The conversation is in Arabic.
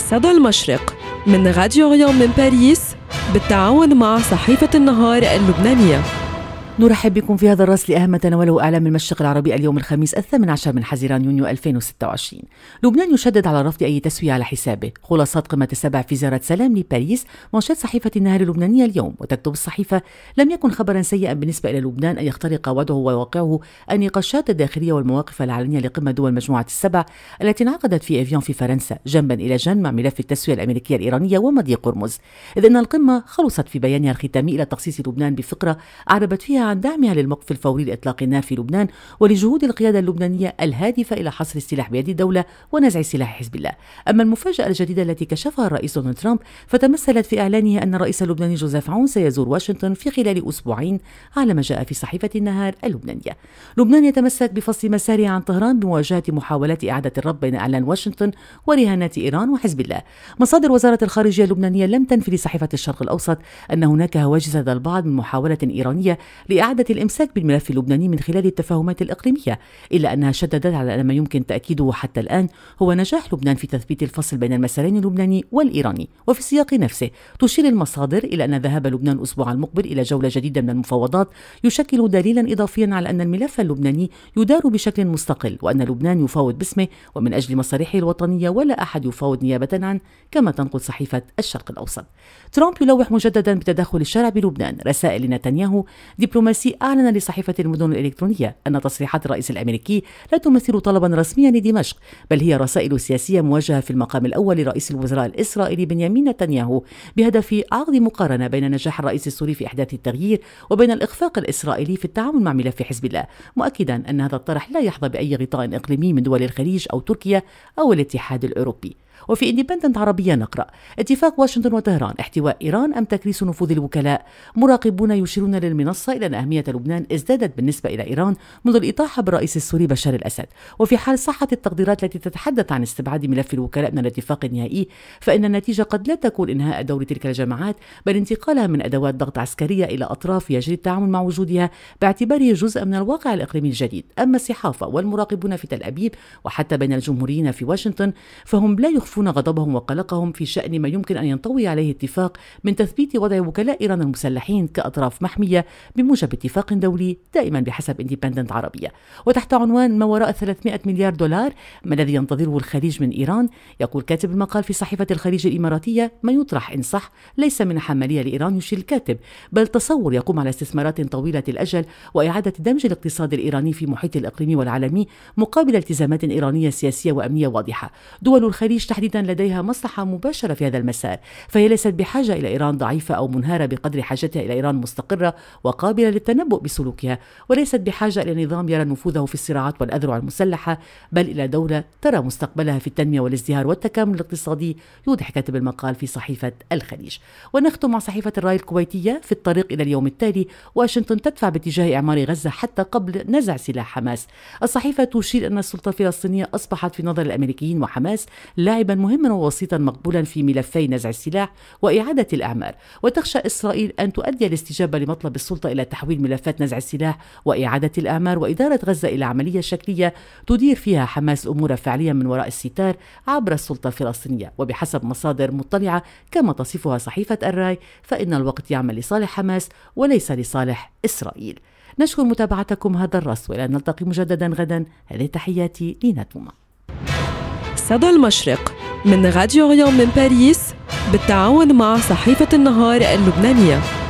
صدى المشرق من راديو ريان من باريس بالتعاون مع صحيفة النهار اللبنانية. نرحب بكم في هذا الرأس لأهم ما تناوله إعلام المشرق العربي اليوم الخميس 18 من حزيران يونيو 2026. لبنان يشدد على رفض أي تسوية على حسابه. خلاصات قمة السبع في زيارة سلام لباريس. منشط صحيفة النهار اللبنانية اليوم، وتكتب الصحيفة: لم يكن خبرا سيئا بالنسبة إلى لبنان أن يخترق وضعه وواقعه النقاشات الداخلية والمواقف العلنية لقمة دول مجموعة السبع التي انعقدت في إيفيان في فرنسا جنبا إلى جنب مع ملف التسوية الأمريكية الإيرانية ومضي قرمز، إذ أن القمة خلصت في بيانها الختامي إلى تخصيص لبنان بفقرة أعربت فيها عن دعمها للموقف الفوري لإطلاق النار في لبنان ولجهود القيادة اللبنانية الهادفة إلى حصر السلاح بيد الدولة ونزع سلاح حزب الله. أما المفاجأة الجديدة التي كشفها الرئيس دونالد ترامب فتمثلت في إعلانه أن الرئيس اللبناني جوزيف عون سيزور واشنطن في خلال أسبوعين على ما جاء في صحيفة النهار اللبنانية. لبنان يتمسك بفصل مساره عن طهران بمواجهة محاولات إعادة الربط بين إعلان واشنطن ورهانات إيران وحزب الله. مصادر وزارة الخارجية اللبنانية لم تنفي لصحيفة الشرق الأوسط أن هناك هواجس لدى البعض من محاولة إيرانية لإعادة الإمساك بالملف اللبناني من خلال التفاهمات الإقليمية، إلا أنها شددت على أن ما يمكن تأكيده حتى الآن هو نجاح لبنان في تثبيت الفصل بين المسارين اللبناني والإيراني. وفي السياق نفسه تشير المصادر إلى أن ذهاب لبنان الأسبوع المقبل إلى جولة جديدة من المفاوضات يشكل دليلا إضافيا على أن الملف اللبناني يدار بشكل مستقل، وأن لبنان يفاوض باسمه ومن أجل مصالحه الوطنية ولا أحد يفاوض نيابة عنه، كما تنقل صحيفة الشرق الأوسط. ترامب يلوح مجددا بتدخل الشارع بلبنان. رسائل لنتنياهو دبلوماسي أعلن لصحيفة المدن الإلكترونية أن تصريحات الرئيس الأمريكي لا تمثل طلبا رسميا لدمشق، بل هي رسائل سياسية موجهة في المقام الأول لرئيس الوزراء الإسرائيلي بنيامين نتنياهو بهدف عقد مقارنة بين نجاح الرئيس السوري في إحداث التغيير وبين الإخفاق الإسرائيلي في التعامل مع ملف حزب الله، مؤكدا أن هذا الطرح لا يحظى بأي غطاء إقليمي من دول الخليج أو تركيا أو الاتحاد الأوروبي. وفي إنديبندنت عربية نقرأ: اتفاق واشنطن وطهران، احتواء إيران أم تكريس نفوذ الوكلاء؟ مراقبون يشيرون للمنصة إلى أن أهمية لبنان ازدادت بالنسبة إلى إيران منذ الإطاحة بالرئيس السوري بشار الأسد، وفي حال صحة التقديرات التي تتحدث عن استبعاد ملف الوكلاء من الاتفاق النهائي فإن النتيجة قد لا تكون إنهاء دور تلك الجماعات، بل انتقالها من أدوات ضغط عسكرية إلى أطراف يجري التعامل مع وجودها باعتباره جزء من الواقع الإقليمي الجديد. أما الصحافة والمراقبون في تل أبيب وحتى بين الجمهوريين في واشنطن فهم لا يخفون غضبهم وقلقهم في شأن ما يمكن أن ينطوي عليه اتفاق من تثبيت وضع وكلاء إيران المسلحين كأطراف محمية بموجب اتفاق دولي، دائما بحسب إنديبندنت عربية. وتحت عنوان ما وراء 300 مليار دولار، ما الذي ينتظره الخليج من إيران؟ يقول كاتب المقال في صحيفة الخليج الإماراتية: ما يطرح إن صح ليس من حمالية لإيران، يشير الكاتب، بل تصور يقوم على استثمارات طويلة الأجل وإعادة دمج الاقتصاد الإيراني في محيط الإقليمي والعالمي مقابل التزامات إيرانية سياسية وأمنية واضحة. دول الخليج تحديدا لديها مصلحة مباشرة في هذا المسار، فهي ليست بحاجة إلى إيران ضعيفة أو منهارة بقدر حاجتها إلى إيران مستقرة وقابلة للتنبؤ بسلوكها، وليست بحاجة إلى نظام يرى نفوذه في الصراعات والأذرع المسلحة، بل إلى دولة ترى مستقبلها في التنمية والازدهار والتكامل الاقتصادي، يوضح كاتب المقال في صحيفة الخليج. ونختم مع صحيفة الراي الكويتية: في الطريق إلى اليوم التالي، واشنطن تدفع باتجاه إعمار غزة حتى قبل نزع سلاح حماس. الصحيفة تشير أن السلطة الفلسطينية أصبحت في نظر الأمريكيين وحماس لاعبا مهما ووسيطا مقبولا في ملفي نزع السلاح وإعادة الأعمار، وتخشى إسرائيل أن تؤدي الاستجابة لمطلب السلطة إلى تحويل ملفات نزع السلاح وإعادة الأعمار وإدارة غزة إلى عملية شكلية تدير فيها حماس أمور فعليا من وراء الستار عبر السلطة الفلسطينية. وبحسب مصادر مطلعة كما تصفها صحيفة الراي فإن الوقت يعمل لصالح حماس وليس لصالح إسرائيل. نشكر متابعتكم هذا الرأس، وإلى أن نلتقي مجددا غدا. هذه تحياتي لينا توما. صدى المشرق من راديو ريان من باريس بالتعاون مع صحيفة النهار اللبنانية.